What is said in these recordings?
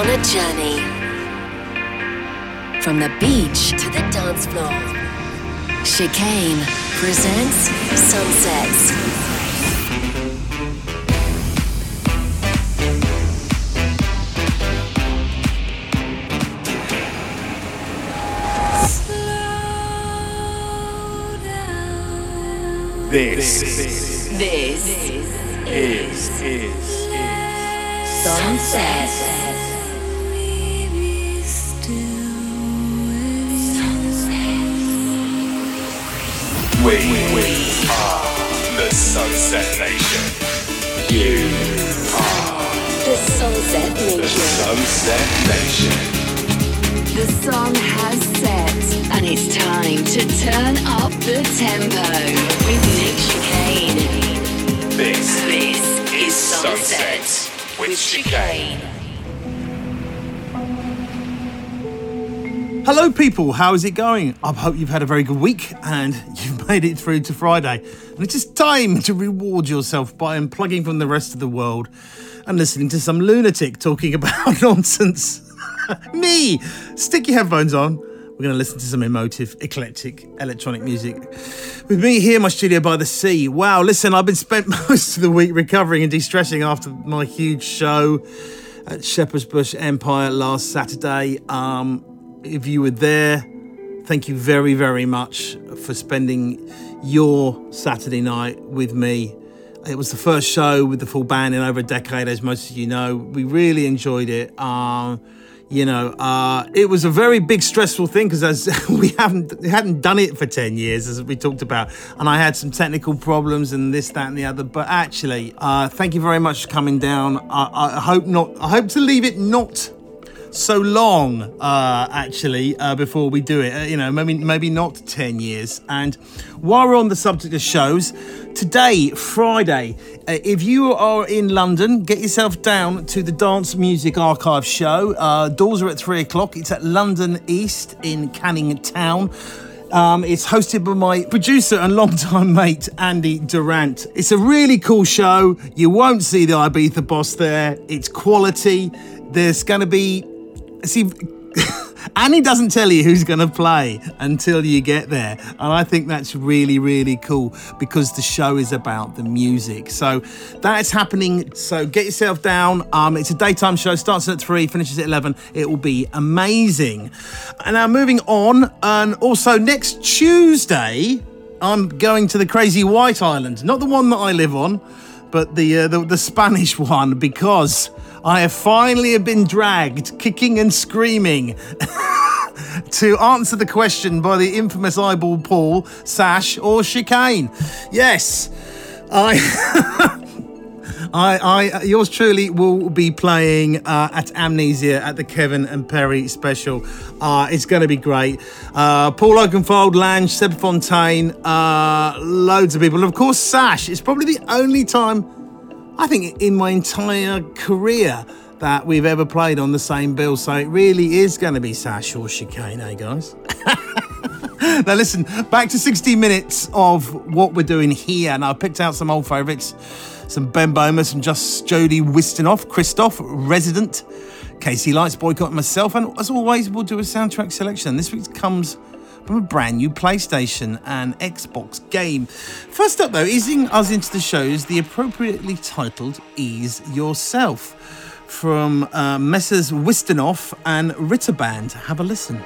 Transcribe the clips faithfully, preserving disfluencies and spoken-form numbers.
on a journey from the beach to the dance floor. Chicane presents Sunsets. This, this, this is, is, is, is Sunset. We, we are the Sunset Nation. You are The Sunset the Nation. Sunset Nation. The sun has set, and it's time to turn up the tempo with Nick Chicane. This, This is Sunset with Chicane. Hello people, how is it going? I hope you've had a very good week and you've made it through to Friday. And it's just time to reward yourself by unplugging from the rest of the world and listening to some lunatic talking about nonsense. Me! Stick your headphones on. We're going to listen to some emotive, eclectic, electronic music. With me here in my studio by the sea. Wow, listen, I've been spent most of the week recovering and de-stressing after my huge show at Shepherd's Bush Empire last Saturday. Um... If you were there, thank you very, very much for spending your Saturday night with me. It was the first show with the full band in over a decade, as most of you know. We really enjoyed it. Um, you know, uh, it was a very big, stressful thing because as we haven't we hadn't done it for ten years, as we talked about, and I had some technical problems and this, that, and the other. But actually, uh, thank you very much for coming down. I, I hope not. I hope to leave it not so long, uh, actually, uh, before we do it. Uh, you know, maybe maybe not ten years. And while we're on the subject of shows, today, Friday, uh, if you are in London, get yourself down to the Dance Music Archive show. Uh, doors are at three o'clock. It's at London East in Canning Town. Um, it's hosted by my producer and longtime mate, Andy Durant. It's a really cool show. You won't see the Ibiza boss there. It's quality. There's going to be... See, Annie doesn't tell you who's going to play until you get there. And I think that's really, really cool because the show is about the music. So that's happening. So get yourself down. Um, it's a daytime show, starts at three, finishes at eleven. It will be amazing. And now moving on. And also next Tuesday, I'm going to the Crazy White Island. Not the one that I live on, but the uh, the, the Spanish one, because I have finally been dragged, kicking and screaming, to answer the question by the infamous eyeball Paul, Sash or Chicane. Yes, I, I, I, yours truly will be playing uh, at Amnesia at the Kevin and Perry special. Uh, it's going to be great. Uh, Paul Oakenfold, Lange, Seb Fontaine, uh, loads of people. And of course, Sash. It's probably the only time, I think, in my entire career that we've ever played on the same bill. So it really is going to be Sash or Chicane, eh, guys? Now listen, back to sixty minutes of what we're doing here. And I picked out some old favourites. Some Ben Böhmer, some Just Jody Wisternoff, Christoph, Resident, Casey Lights, Boycott, and myself. And as always, we'll do a soundtrack selection. This week comes from a brand new PlayStation and Xbox game. First up, though, easing us into the show is the appropriately titled Ease Yourself from uh, Messrs Wisternoff and Ritterband. Have a listen.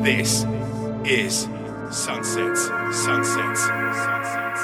This is Sunset, Sunset, Sunset.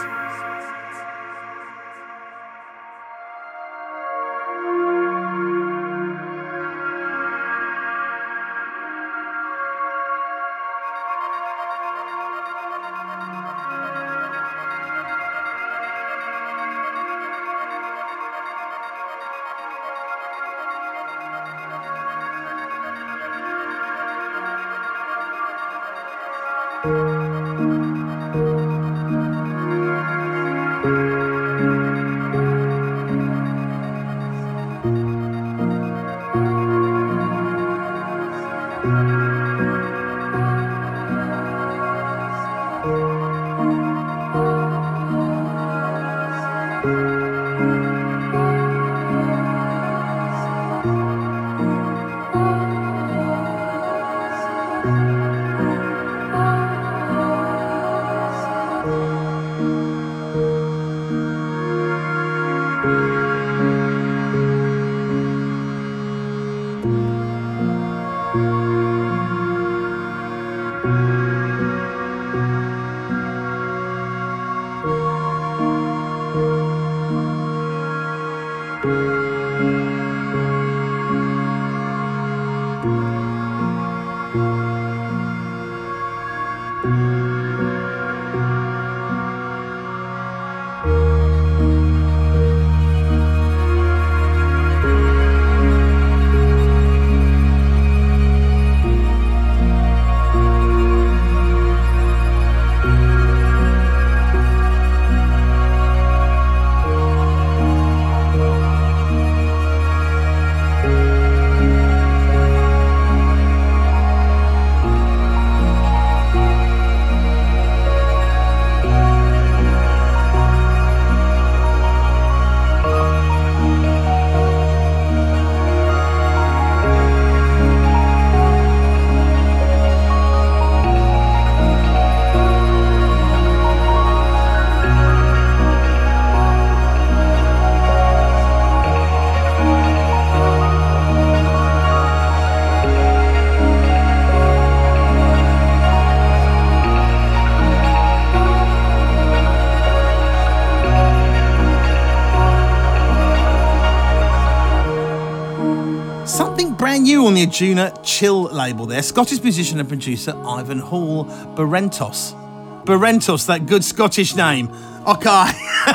New on the Aduna Chill label there, Scottish musician and producer Ivan Hall Barentos. Barentos, that good Scottish name, okay,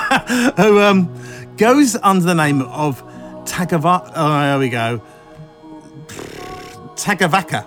who um, goes under the name of Tagava. Oh, there we go. Tagavaka.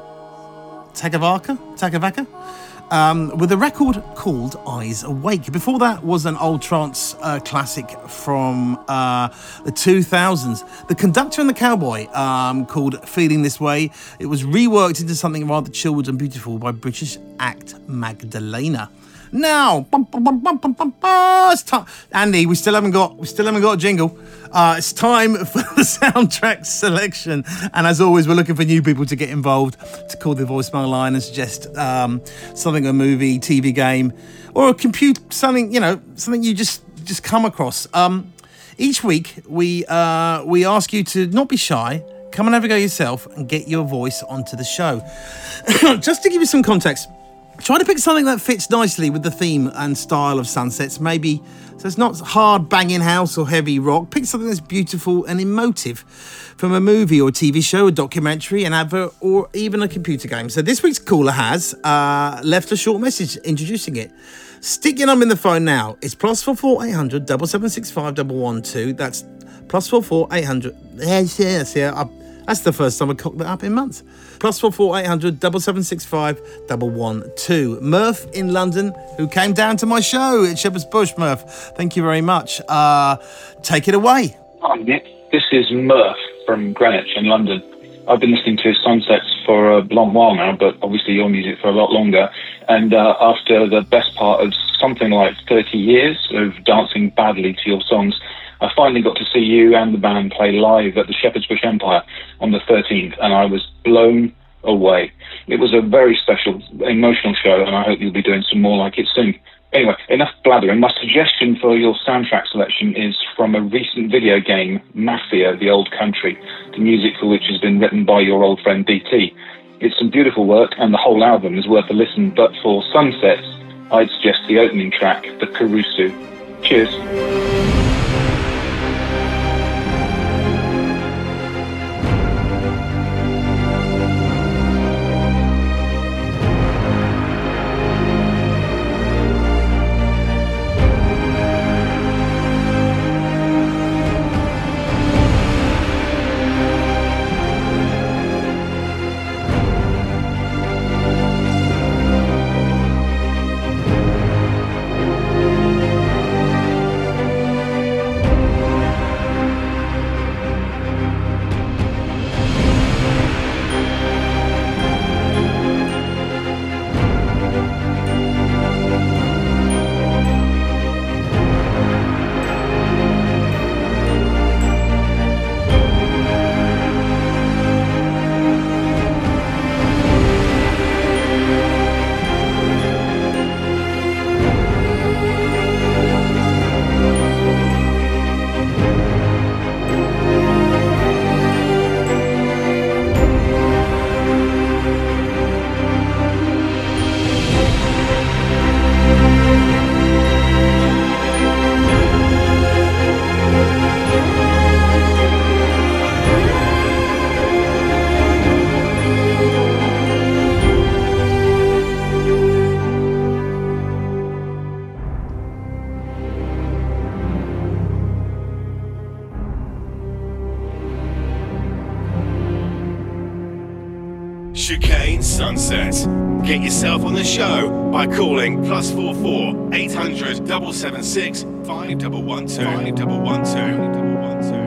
Tagavaka? Tagavaka? Um, with a record called Eyes Awake. Before that was an old trance uh, classic from uh, the two thousands. The Conductor and the Cowboy, um, called Feeling This Way. It was reworked into something rather chilled and beautiful by British act Magdalena. Now, bum, bum, bum, bum, bum, bum, bum, it's time. Andy, we still haven't got we still haven't got a jingle. Uh, it's time for the soundtrack selection, and as always, we're looking for new people to get involved, to call the voicemail line and suggest um, something, a movie, T V game, or a computer, something you know, something you just just come across. Um, each week, we uh, we ask you to not be shy. Come and have a go yourself and get your voice onto the show. Just to give you some context. Try to pick something that fits nicely with the theme and style of Sunsets. Maybe, so it's not hard banging house or heavy rock. Pick something that's beautiful and emotive from a movie or T V show, a documentary, an advert, or even a computer game. So this week's caller has uh, left a short message introducing it. Stick your number in the phone now. It's plus four four eight hundred double seven six five double one two. That's plus four four eight hundred. Yes, yes, yeah. I, That's the first time I cocked that up in months. Plus four four eight hundred double seven six five double one two. Murph in London, who came down to my show at Shepherd's Bush. Murph, thank you very much. Uh, take it away. Hi Nick, this is Murph from Greenwich in London. I've been listening to Sunsets for a long while now, but obviously your music for a lot longer. And uh, after the best part of something like thirty years of dancing badly to your songs, I finally got to see you and the band play live at the Shepherd's Bush Empire on the thirteenth, and I was blown away. It was a very special, emotional show, and I hope you'll be doing some more like it soon. Anyway, enough blathering. My suggestion for your soundtrack selection is from a recent video game, Mafia: The Old Country, the music for which has been written by your old friend D T. It's some beautiful work, and the whole album is worth a listen, but for Sunsets, I'd suggest the opening track, the Caruso. Cheers. Chicane Sunsets. Get yourself on the show by calling plus four four eight hundred double seven six five double one two five double one two double one two.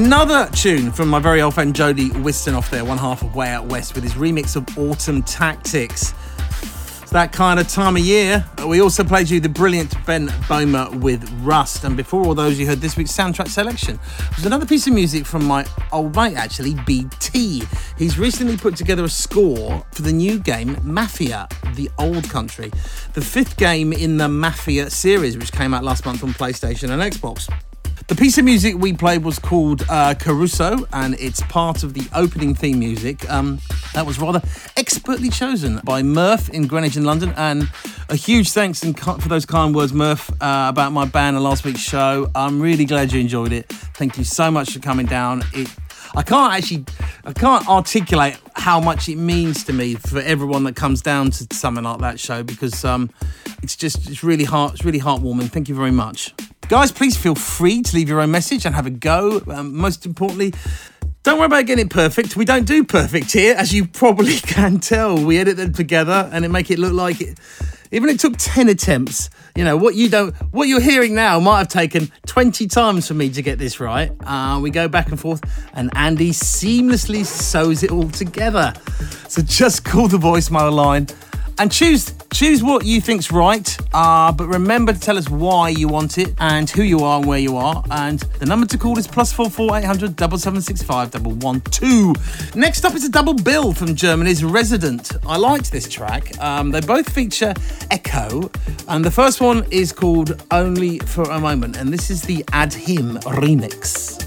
Another tune from my very old friend Jody Wisternoff there, one half of Way Out West, with his remix of Autumn Tactics. It's that kind of time of year. We also played you the brilliant Ben Böhmer with Rust, and before all those you heard this week's soundtrack selection. There's another piece of music from my old mate actually, B T. He's recently put together a score for the new game Mafia: The Old Country, the fifth game in the Mafia series, which came out last month on PlayStation and Xbox. The piece of music we played was called uh, Caruso, and it's part of the opening theme music. Um, that was rather expertly chosen by Murph in Greenwich in London, and a huge thanks and for those kind words, Murph, uh, about my band and last week's show. I'm really glad you enjoyed it. Thank you so much for coming down. It, I can't actually, I can't articulate how much it means to me for everyone that comes down to something like that show, because um, it's just, it's really heart, it's really heartwarming. Thank you very much. Guys, please feel free to leave your own message and have a go. Um, most importantly, don't worry about getting it perfect. We don't do perfect here, as you probably can tell. We edit them together and it make it look like it. Even it took ten attempts. You know, what you don't, what you're hearing now might have taken twenty times for me to get this right. Uh, we go back and forth and Andy seamlessly sews it all together. So just call the voicemail line and choose choose what you think's right, uh, but remember to tell us why you want it and who you are and where you are. And the number to call is plus four four eight hundred seven seven six five one one two. Next up is a double bill from Germany's Resident. I liked this track. Um, they both feature Echo, and the first one is called Only for a Moment, and this is the Add Him remix.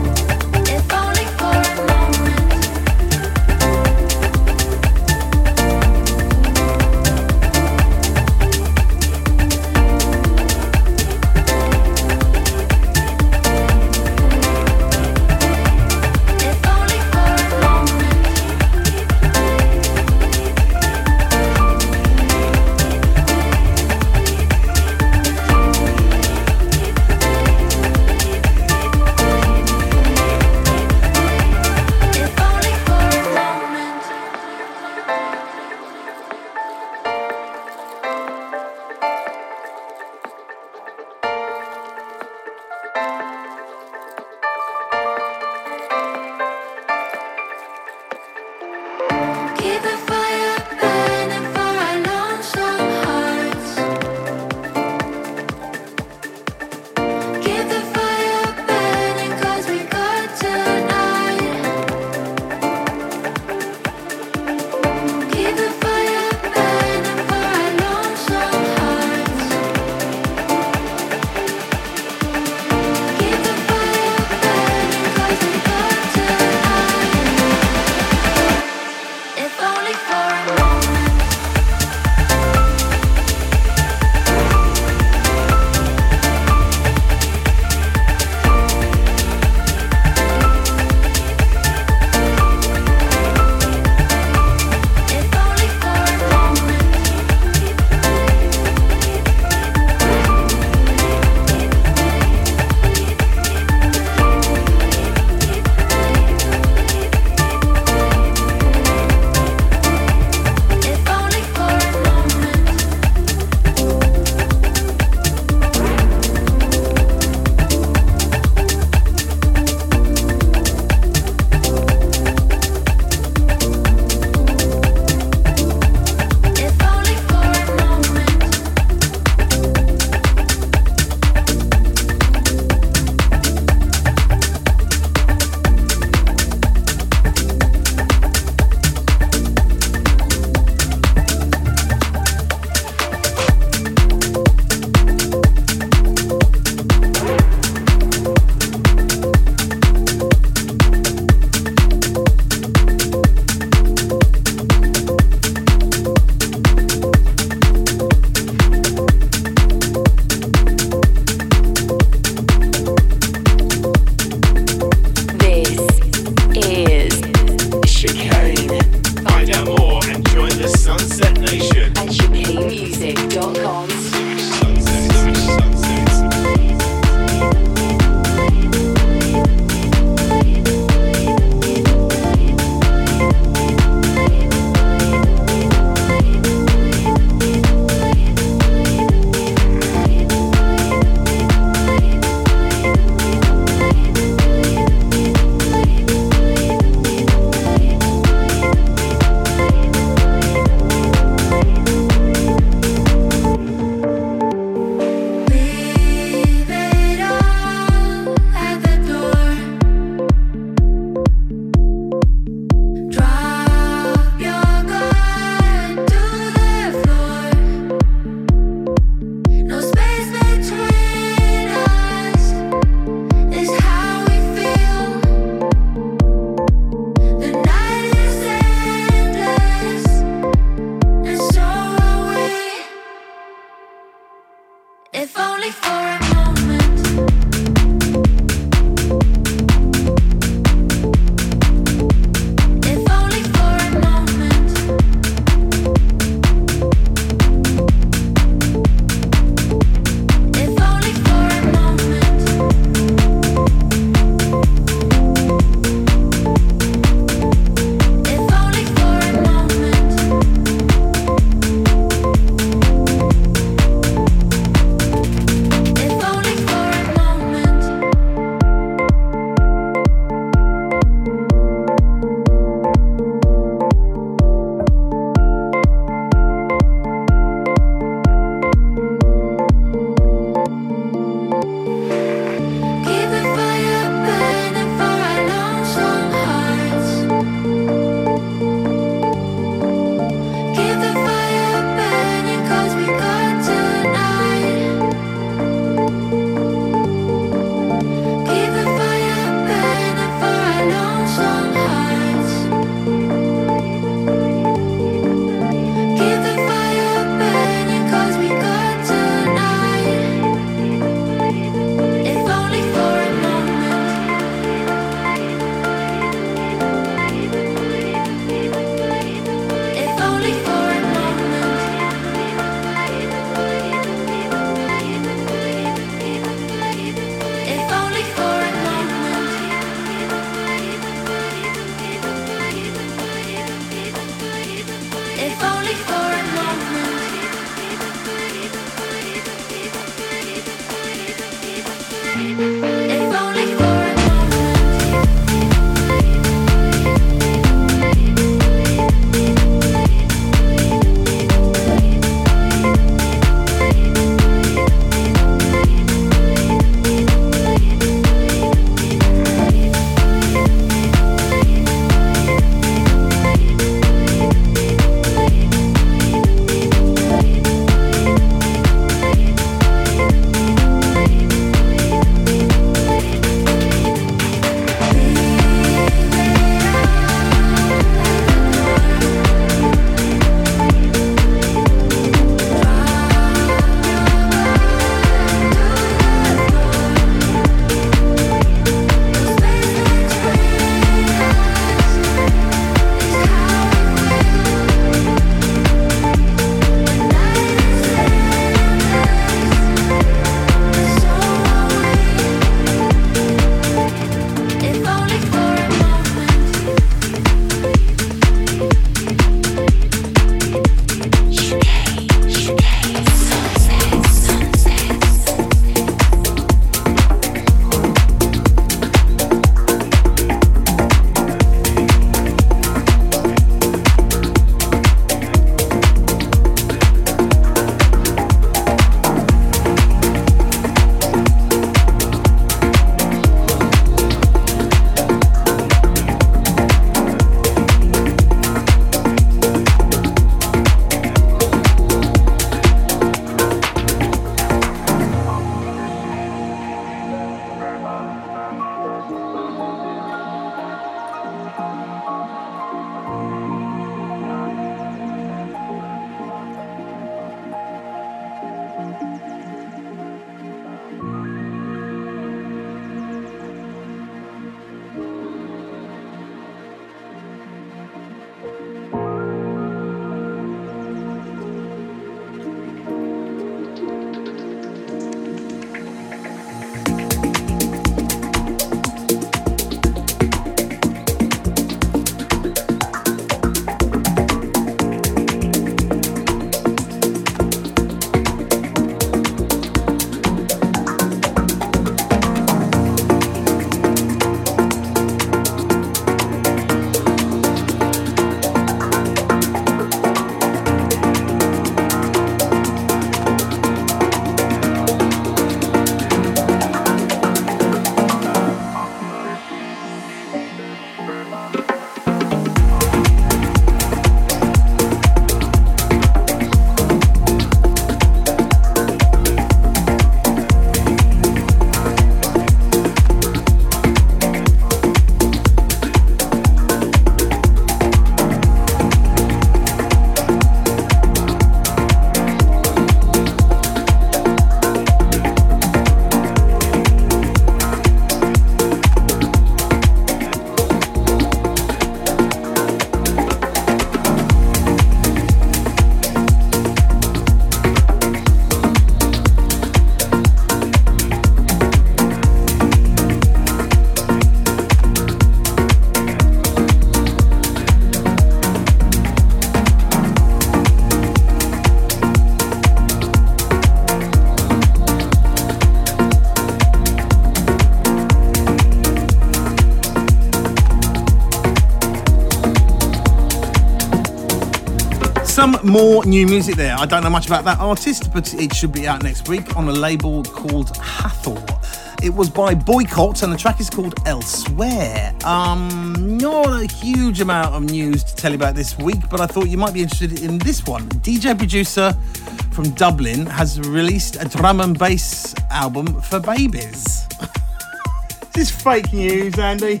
Some more new music there. I don't know much about that artist, but it should be out next week on a label called Hathor. It was by Boycott, and the track is called Elsewhere. Um, not a huge amount of news to tell you about this week, but I thought you might be interested in this one. D J producer from Dublin has released a drum and bass album for babies. This is fake news, Andy.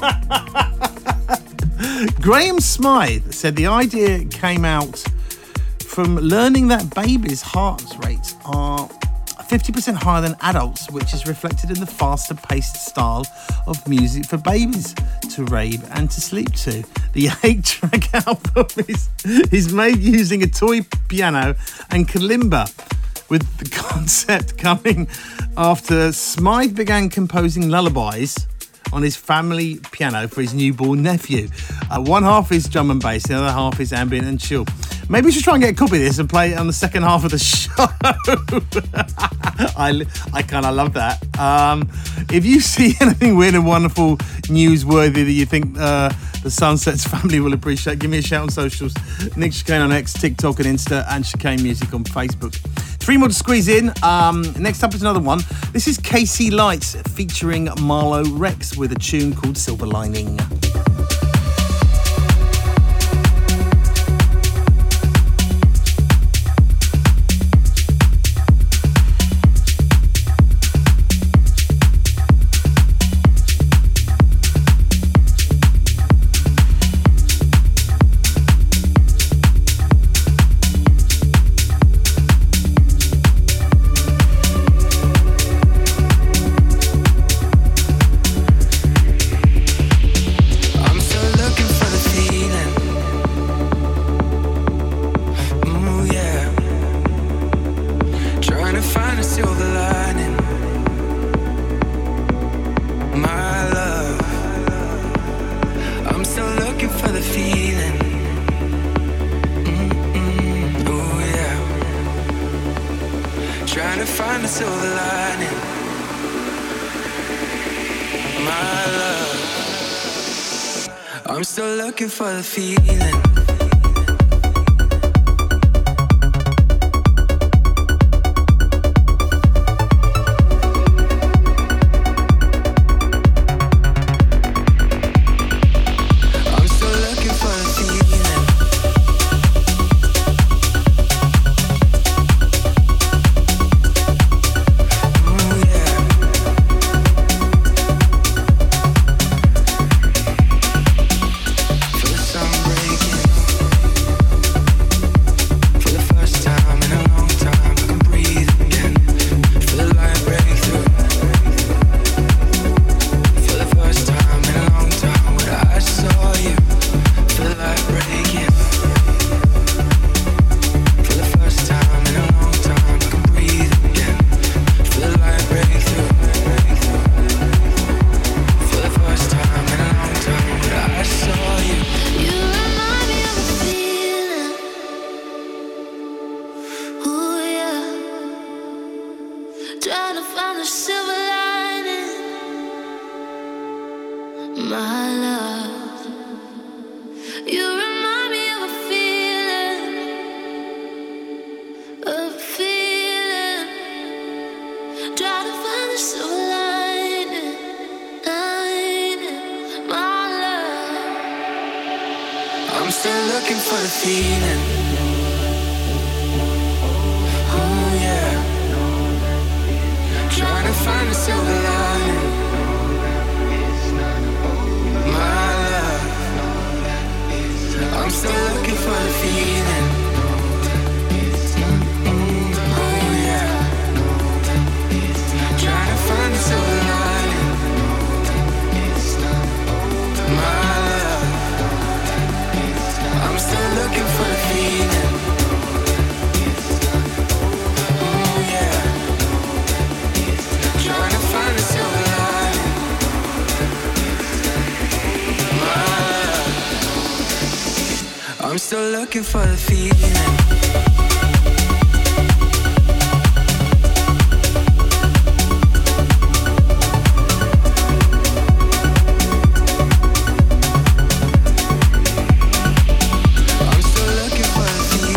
Graham Smythe said the idea came out from learning that babies' heart rates are fifty percent higher than adults, which is reflected in the faster paced style of music for babies to rave and to sleep to. The eight-track album is, is made using a toy piano and kalimba, with the concept coming after Smythe began composing lullabies on his family piano for his newborn nephew. Uh, one half is drum and bass, the other half is ambient and chill. Maybe we should try and get a copy of this and play it on the second half of the show. I, I kind of love that. Um, if you see anything weird and wonderful, newsworthy that you think uh, the Sunsets family will appreciate, give me a shout on socials. Nick Chicane on X, TikTok and Insta, and Chicane Music on Facebook. Three more to squeeze in. Um, next up is another one. This is Casey Lights featuring Marlo Rex with a tune called Silver Lining. Looking for the feeling. I'm still looking for the feeling. I'm still looking for the feeling.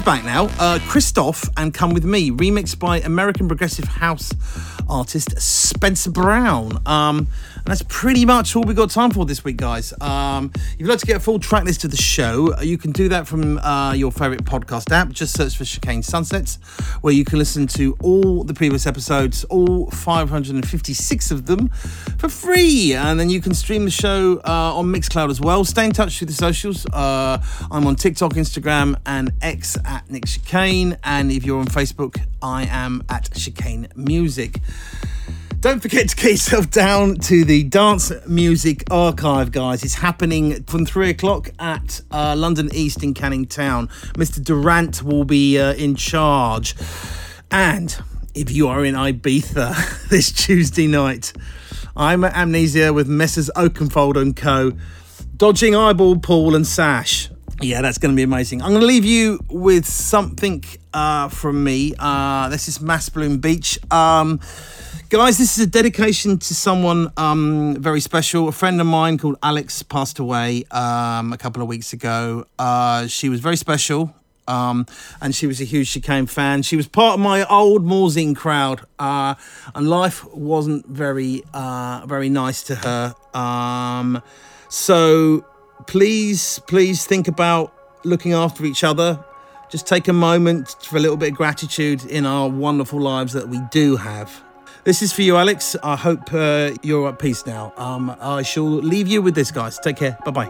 back now. Uh, Christoph and Come With Me, remixed by American progressive house artist Spencer Brown. Um, and that's pretty much all we got time for this week, guys. Um, if you'd like to get a full track list of the show, you can do that from uh, your favourite podcast app. Just search for Chicane Sunsets, where you can listen to all the previous episodes, all five hundred fifty-six of them, for free. And then you can stream the show uh, on Mixcloud as well. Stay in touch through the socials. Uh, I'm on TikTok, Instagram, and X at Nick Chicane. And if you're on Facebook, I am at Chicane Music. Don't forget to get yourself down to the Dance Music Archive, guys. It's happening from three o'clock at uh, London East in Canning Town. Mister Durant will be uh, in charge. And if you are in Ibiza this Tuesday night, I'm at Amnesia with Messrs Oakenfold and Co. Dodging Eyeball, Pool and Sash. Yeah, that's going to be amazing. I'm going to leave you with something uh, from me. Uh, this is Maspaloon Beach. Um... Guys, this is a dedication to someone um, very special. A friend of mine called Alex passed away um, a couple of weeks ago. Uh, she was very special, um, and she was a huge Chicane fan. She was part of my old Morzine crowd, uh, and life wasn't very, uh, very nice to her. Um, so please, please think about looking after each other. Just take a moment for a little bit of gratitude in our wonderful lives that we do have. This is for you, Alex. I hope uh, you're at peace now. Um, I shall leave you with this, guys. Take care. Bye-bye.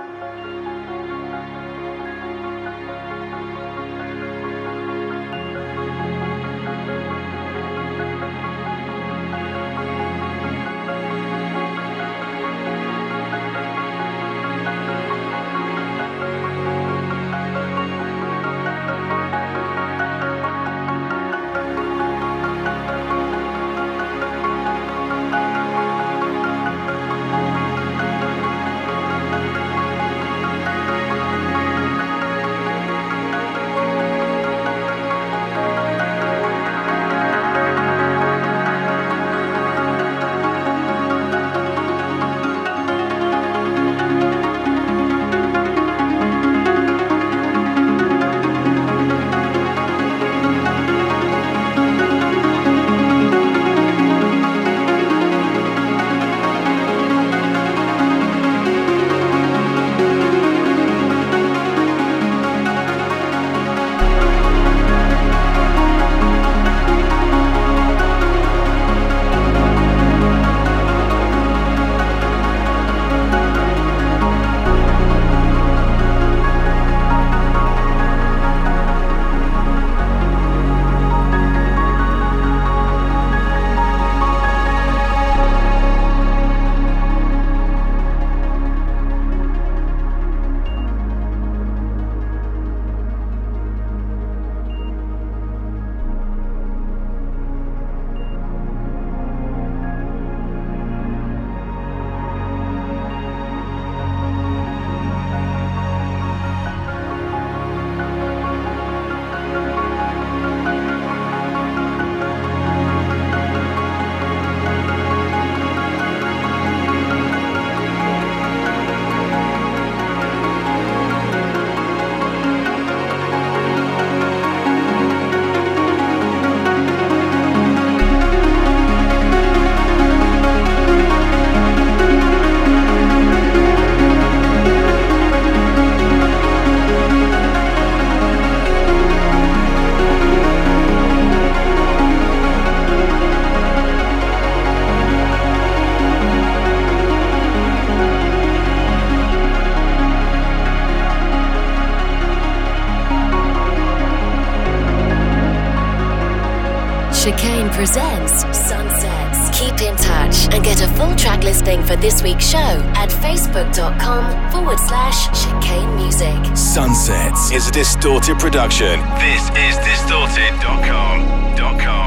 Chicane presents Sunsets. Keep in touch and get a full track listing for this week's show at facebook.com forward slash Chicane Music. Sunsets is a Distorted production. This is distorted dot com.